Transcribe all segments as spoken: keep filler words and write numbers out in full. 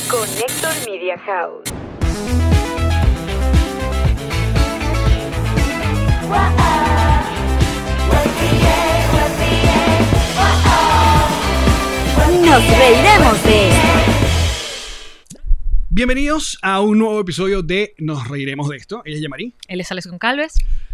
Connector Media House. Nos reiremos de esto. Bienvenidos a un nuevo episodio de Nos reiremos de esto. Ella es Yamari. Él es Alex Goncalves.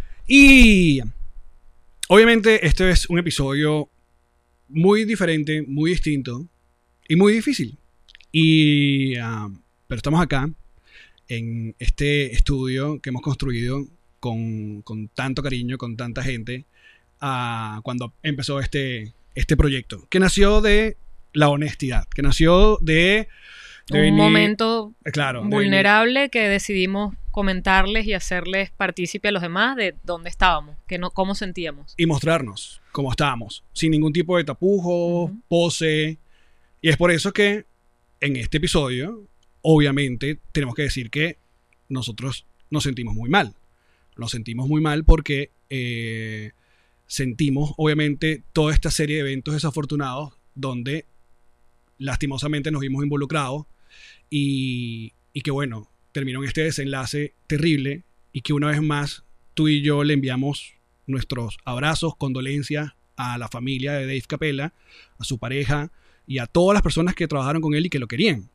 Y obviamente este es un episodio muy diferente, muy distinto y muy difícil. Y, uh, pero estamos acá en este estudio que hemos construido con, con tanto cariño, con tanta gente, uh, cuando empezó este, este proyecto, que nació de la honestidad, que nació de... de un venir, momento claro, de vulnerable venir. Que decidimos comentarles y hacerles partícipe a los demás de dónde estábamos, que no, cómo sentíamos. Y mostrarnos cómo estábamos, sin ningún tipo de tapujo, uh-huh. pose. Y es por eso que en este episodio, obviamente, tenemos que decir que nosotros nos sentimos muy mal. Nos sentimos muy mal porque eh, sentimos, obviamente, toda esta serie de eventos desafortunados donde lastimosamente nos vimos involucrados y, y que bueno, terminó en este desenlace terrible y que una vez más tú y yo le enviamos nuestros abrazos, condolencias a la familia de Dave Capella, a su pareja y a todas las personas que trabajaron con él y que lo querían.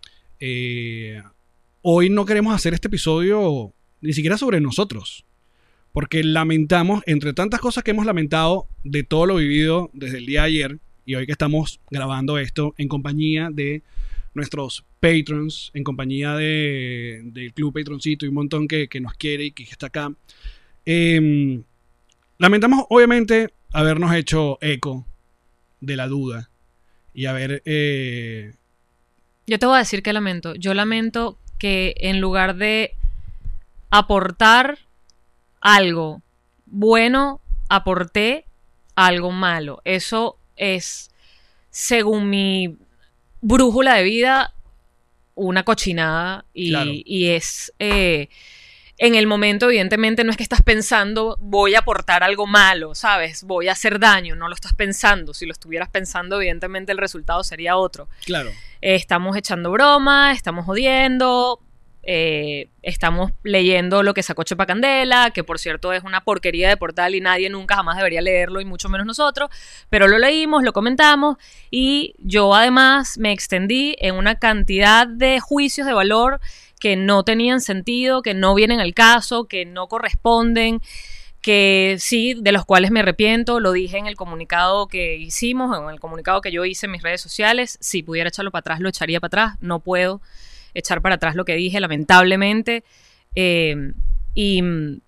Eh, hoy no queremos hacer este episodio ni siquiera sobre nosotros, porque lamentamos, entre tantas cosas que hemos lamentado de todo lo vivido desde el día de ayer, y hoy que estamos grabando esto en compañía de nuestros patrons, en compañía de, del Club Patroncito y un montón que, que nos quiere y que está acá. Eh, lamentamos, obviamente, habernos hecho eco de la duda y haber... Eh... Yo te voy a decir que lamento. Yo lamento que en lugar de aportar algo bueno, aporté algo malo. Eso es, según mi brújula de vida, una cochinada y, claro. y es eh, en el momento, evidentemente, no es que estás pensando voy a aportar algo malo, ¿sabes? Voy a hacer daño, no lo estás pensando. Si lo estuvieras pensando, evidentemente el resultado sería otro. Claro. Eh, estamos echando broma, estamos jodiendo, eh, estamos leyendo lo que sacó Chepa Candela, que por cierto es una porquería de portal y nadie nunca jamás debería leerlo y mucho menos nosotros, pero lo leímos, lo comentamos y yo además me extendí en una cantidad de juicios de valor que no tenían sentido, que no vienen al caso, que no corresponden, que sí, de los cuales me arrepiento. Lo dije en el comunicado que hicimos, en el comunicado que yo hice en mis redes sociales. Si pudiera echarlo para atrás, lo echaría para atrás. No puedo echar para atrás lo que dije, lamentablemente. Eh, y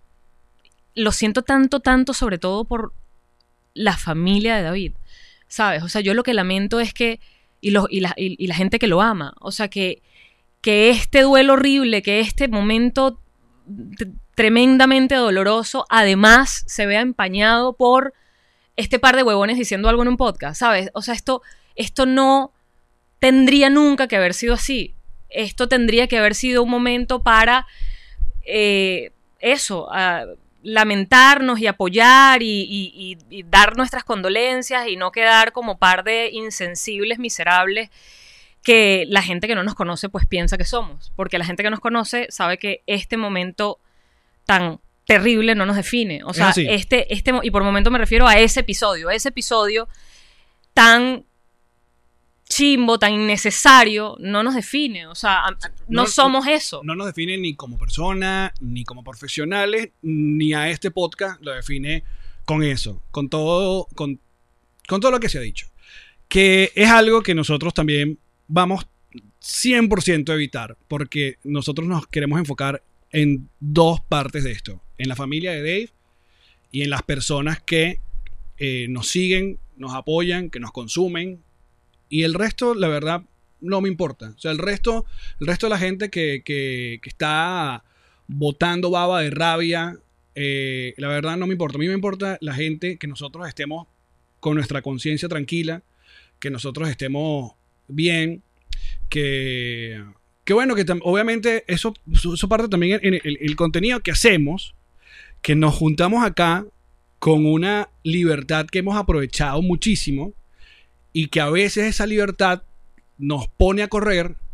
lo siento tanto, tanto, sobre todo por la familia de David, ¿sabes? O sea, yo lo que lamento es que, y, los, y, la, y, y la gente que lo ama, o sea, que, que este duelo horrible, que este momento t- tremendamente doloroso, además se vea empañado por este par de huevones diciendo algo en un podcast, ¿sabes? O sea, esto, esto no tendría nunca que haber sido así. Esto tendría que haber sido un momento para eh, eso, uh, lamentarnos y apoyar y, y, y, y dar nuestras condolencias y no quedar como par de insensibles miserables que la gente que no nos conoce pues piensa que somos, porque la gente que nos conoce sabe que este momento tan terrible no nos define, o sea, este, este, y por momento me refiero a ese episodio, a ese episodio tan chimbo, tan innecesario, no nos define, o sea, no, no somos eso. No nos define ni como persona, ni como profesionales, ni a este podcast lo define con eso, con todo, con, con todo lo que se ha dicho, que es algo que nosotros también vamos cien por ciento a evitar, porque nosotros nos queremos enfocar en dos partes de esto, en la familia de Dave y en las personas que eh, nos siguen, nos apoyan, que nos consumen. Y el resto, la verdad, no me importa. O sea, el resto, el resto de la gente que, que, que está botando baba de rabia, eh, la verdad no me importa. A mí me importa la gente que nosotros estemos con nuestra conciencia tranquila, que nosotros estemos bien, que, que bueno, que tam- obviamente eso, eso parte también en el, el, el contenido que hacemos, que nos juntamos acá con una libertad que hemos aprovechado muchísimo y que a veces esa libertad nos pone a correr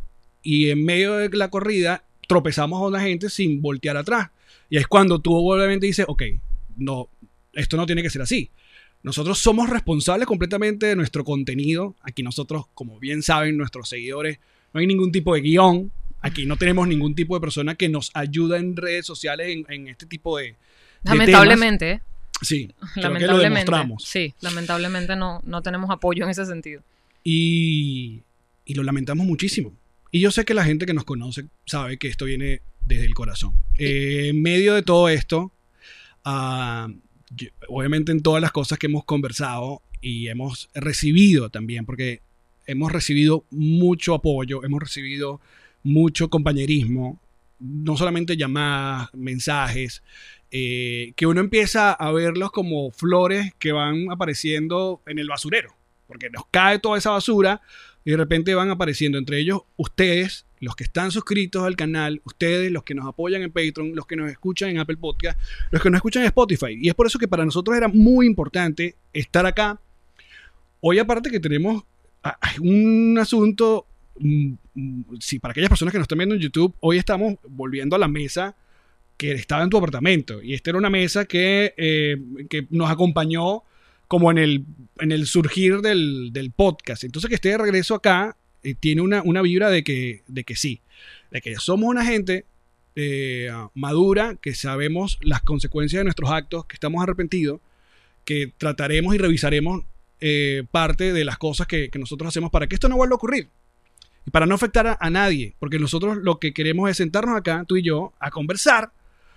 y en medio de la corrida tropezamos a una gente sin voltear atrás. Y es cuando tú obviamente dices, ok, no, esto no tiene que ser así. Nosotros somos responsables completamente de nuestro contenido. Aquí nosotros, como bien saben nuestros seguidores, no hay ningún tipo de guión. Aquí no tenemos ningún tipo de persona que nos ayuda en redes sociales en, en este tipo de, de Lamentablemente, temas. Sí, creo que lo lamentablemente. demostramos. Sí, lamentablemente no, no tenemos apoyo en ese sentido. Y, y lo lamentamos muchísimo. Y yo sé que la gente que nos conoce sabe que esto viene desde el corazón. Eh, en medio de todo esto, uh, yo, obviamente en todas las cosas que hemos conversado y hemos recibido también, porque hemos recibido mucho apoyo, hemos recibido mucho compañerismo, no solamente llamadas, mensajes, eh, que uno empieza a verlos como flores que van apareciendo en el basurero, porque nos cae toda esa basura y de repente van apareciendo entre ellos ustedes, los que están suscritos al canal, ustedes, los que nos apoyan en Patreon, los que nos escuchan en Apple Podcast, los que nos escuchan en Spotify. Y es por eso que para nosotros era muy importante estar acá. Hoy aparte que tenemos un asunto, sí, para aquellas personas que nos están viendo en YouTube, hoy estamos volviendo a la mesa que estaba en tu apartamento. Y esta era una mesa que, eh, que nos acompañó como en el, en el surgir del, del podcast. Entonces que esté de regreso acá eh, tiene una, una vibra de que, de que sí, de que somos una gente eh, madura, que sabemos las consecuencias de nuestros actos, que estamos arrepentidos, que trataremos y revisaremos eh, parte de las cosas que, que nosotros hacemos para que esto no vuelva a ocurrir y para no afectar a, a nadie, porque nosotros lo que queremos es sentarnos acá, tú y yo, a conversar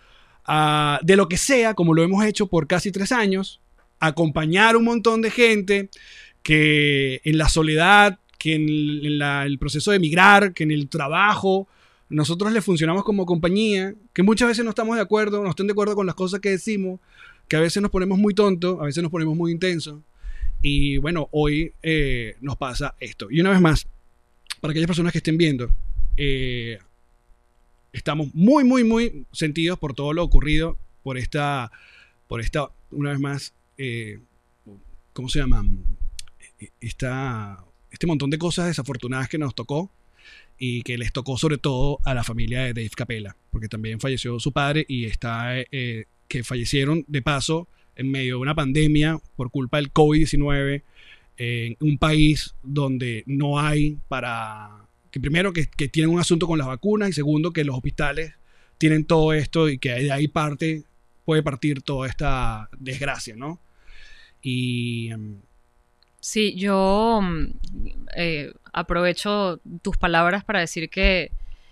a, de lo que sea, como lo hemos hecho por casi tres años, acompañar un montón de gente que en la soledad, que en, el, en la, el proceso de emigrar, que en el trabajo, nosotros le funcionamos como compañía, que muchas veces no estamos de acuerdo, no están de acuerdo con las cosas que decimos, que a veces nos ponemos muy tontos, a veces nos ponemos muy intensos. Y bueno, hoy eh, nos pasa esto. Y una vez más, para aquellas personas que estén viendo, eh, estamos muy, muy, muy sentidos por todo lo ocurrido, por esta, por esta, una vez más, eh, ¿cómo se llama? Esta, este montón de cosas desafortunadas que nos tocó y que les tocó sobre todo a la familia de Dave Capella, porque también falleció su padre y está, eh, que fallecieron de paso en medio de una pandemia por culpa del COVID diecinueve, en un país donde no hay para... que primero que, que tienen un asunto con las vacunas y segundo que los hospitales tienen todo esto y que de ahí parte, puede partir toda esta desgracia, ¿no? Y... Um, sí, yo eh, aprovecho tus palabras para decir que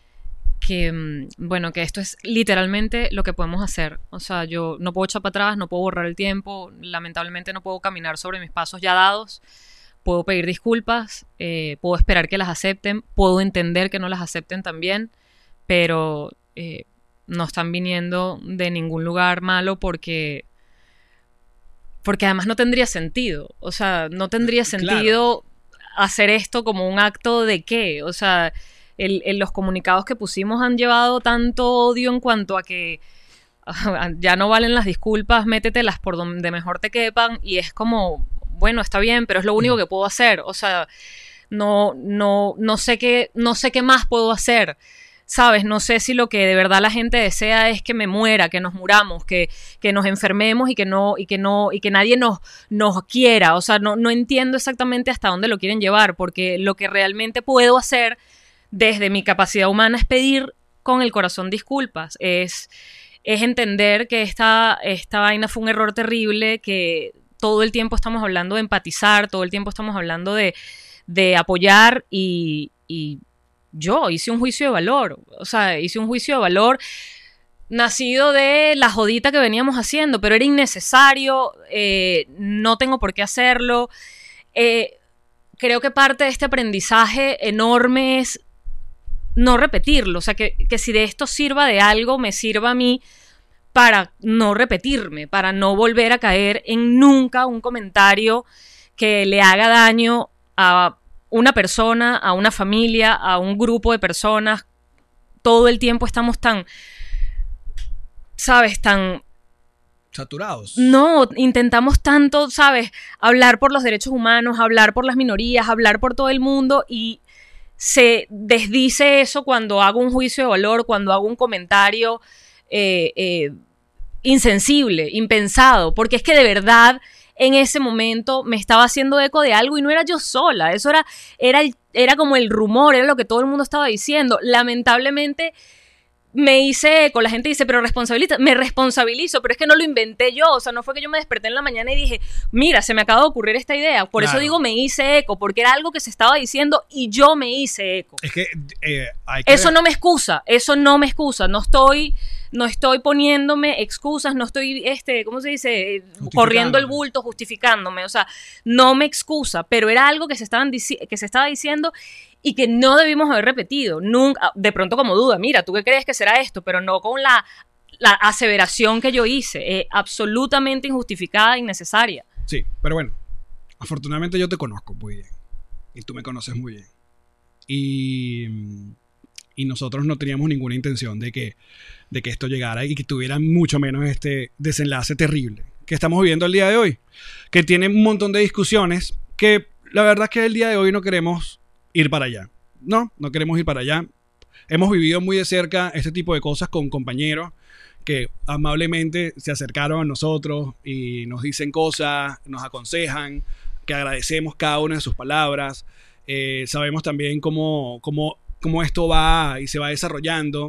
que, bueno, que esto es literalmente lo que podemos hacer. O sea, yo no puedo echar para atrás, no puedo borrar el tiempo, lamentablemente no puedo caminar sobre mis pasos ya dados, puedo pedir disculpas, eh, puedo esperar que las acepten, puedo entender que no las acepten también, pero eh, no están viniendo de ningún lugar malo porque... porque además no tendría sentido. O sea, no tendría sentido claro. hacer esto como un acto de qué. O sea... El, el, los comunicados que pusimos han llevado tanto odio en cuanto a que uh, ya no valen las disculpas, métetelas por donde mejor te quepan y es como, bueno, está bien, pero es lo único que puedo hacer. O sea, no, no, no sé qué, no sé qué más puedo hacer, ¿sabes? No sé si lo que de verdad la gente desea es que me muera, que nos muramos, que, que nos enfermemos y que no, y que no, y que nadie nos, nos quiera. O sea, no, no entiendo exactamente hasta dónde lo quieren llevar, porque lo que realmente puedo hacer desde mi capacidad humana es pedir con el corazón disculpas, es, es entender que esta, esta vaina fue un error terrible, que todo el tiempo estamos hablando de empatizar, todo el tiempo estamos hablando de, de apoyar y, y yo hice un juicio de valor, o sea, hice un juicio de valor nacido de la jodita que veníamos haciendo, pero era innecesario, eh, no tengo por qué hacerlo. Eh, creo que parte de este aprendizaje enorme es no repetirlo, o sea, que, que si de esto sirva de algo, me sirva a mí para no repetirme, para no volver a caer en nunca un comentario que le haga daño a una persona, a una familia, a un grupo de personas. Todo el tiempo estamos tan, ¿sabes? Tan... saturados. No, intentamos tanto, ¿sabes? Hablar por los derechos humanos, hablar por las minorías, hablar por todo el mundo y... se desdice eso cuando hago un juicio de valor, cuando hago un comentario eh, eh, insensible, impensado, porque es que de verdad en ese momento me estaba haciendo eco de algo y no era yo sola, eso era, era, el, era como el rumor, era lo que todo el mundo estaba diciendo. Lamentablemente me hice eco, la gente dice, pero responsabiliza, me responsabilizo, pero es que no lo inventé yo, o sea, no fue que yo me desperté en la mañana y dije, mira, se me acaba de ocurrir esta idea, por Claro. eso digo me hice eco, porque era algo que se estaba diciendo y yo me hice eco. Es que eh, hay que Eso no me excusa, eso no me excusa, no estoy, no estoy poniéndome excusas, no estoy, este, ¿cómo se dice? Corriendo el bulto, justificándome, o sea, no me excusa, pero era algo que se, estaban dici- que se estaba diciendo y que no debimos haber repetido, nunca, de pronto como duda, mira, ¿tú qué crees que será esto? Pero no con la, la aseveración que yo hice, eh, absolutamente injustificada, innecesaria. Sí, pero bueno, afortunadamente yo te conozco muy bien y tú me conoces muy bien. Y, y nosotros no teníamos ninguna intención de que, de que esto llegara y que tuviera mucho menos este desenlace terrible que estamos viviendo el día de hoy, que tiene un montón de discusiones que la verdad es que el día de hoy no queremos ir para allá. No, no queremos ir para allá. Hemos vivido muy de cerca este tipo de cosas con compañeros que amablemente se acercaron a nosotros y nos dicen cosas, nos aconsejan, que agradecemos cada una de sus palabras. Eh, sabemos también cómo, cómo, cómo esto va y se va desarrollando.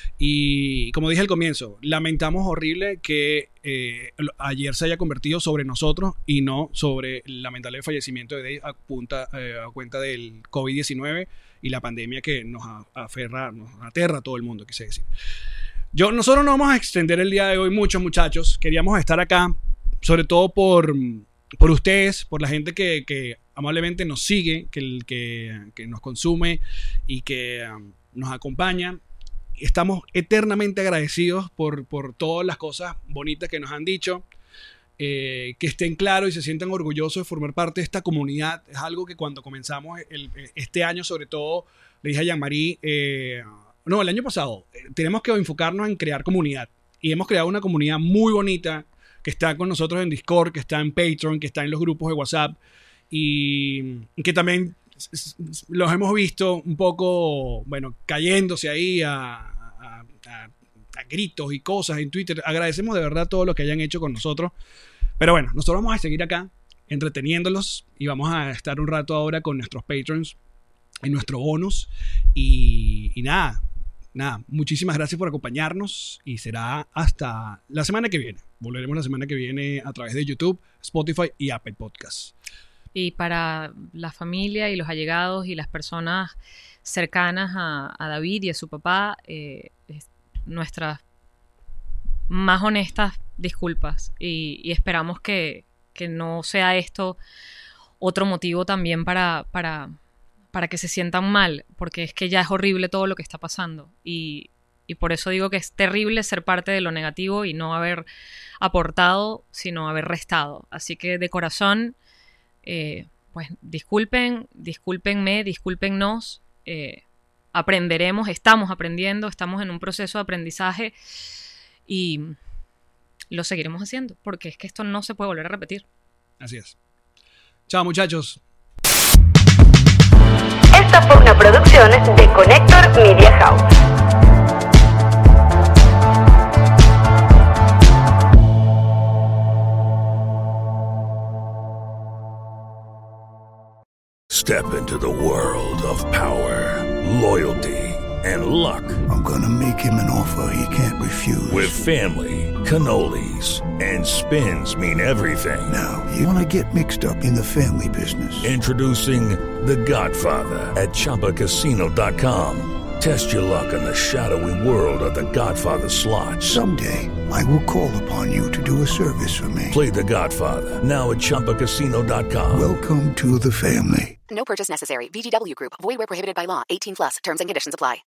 Y como dije al comienzo, lamentamos horrible que eh, ayer se haya convertido sobre nosotros y no sobre el lamentable fallecimiento de Dave a, punta, eh, a cuenta del COVID diecinueve y la pandemia que nos aferra, nos aterra a todo el mundo, quise decir. Yo, nosotros no vamos a extender el día de hoy mucho, muchachos. Queríamos estar acá, sobre todo por, por ustedes, por la gente que, que amablemente nos sigue, que, que, que nos consume y que um, nos acompaña. Estamos eternamente agradecidos por, por todas las cosas bonitas que nos han dicho. Eh, que estén claros y se sientan orgullosos de formar parte de esta comunidad. Es algo que cuando comenzamos el, este año, sobre todo, le dije a Jean-Marie, eh, no, el año pasado, eh, tenemos que enfocarnos en crear comunidad. Y hemos creado una comunidad muy bonita que está con nosotros en Discord, que está en Patreon, que está en los grupos de WhatsApp y, y que también los hemos visto un poco, bueno, cayéndose ahí a, a, a, a gritos y cosas en Twitter. Agradecemos de verdad todo lo que hayan hecho con nosotros. Pero bueno, nosotros vamos a seguir acá entreteniéndolos y vamos a estar un rato ahora con nuestros patrons en nuestro bonus. Y, y nada, nada, muchísimas gracias por acompañarnos y será hasta la semana que viene. Volveremos la semana que viene a través de YouTube, Spotify y Apple Podcasts. Y para la familia y los allegados y las personas cercanas a, a David y a su papá, eh, nuestras más honestas disculpas y, y esperamos que, que no sea esto otro motivo también para, para, para que se sientan mal, porque es que ya es horrible todo lo que está pasando y, y por eso digo que es terrible ser parte de lo negativo y no haber aportado, sino haber restado. Así que de corazón, eh, pues disculpen, discúlpenme, discúlpennos, eh, aprenderemos, estamos aprendiendo, estamos en un proceso de aprendizaje y lo seguiremos haciendo, porque es que esto no se puede volver a repetir. Así es. Chao, muchachos. Esta fue una producción de Connector Media House. Step into the world of power, loyalty, and luck. I'm gonna make him an offer he can't refuse. With family, cannolis, and spins mean everything. Now, you wanna get mixed up in the family business. Introducing The Godfather at Chumba Casino dot com. Test your luck in the shadowy world of The Godfather slot. Someday, I will call upon you to do a service for me. Play The Godfather now at Chumba Casino dot com. Welcome to the family. No purchase necessary. V G W Group. Void where prohibited by law. eighteen plus. Terms and conditions apply.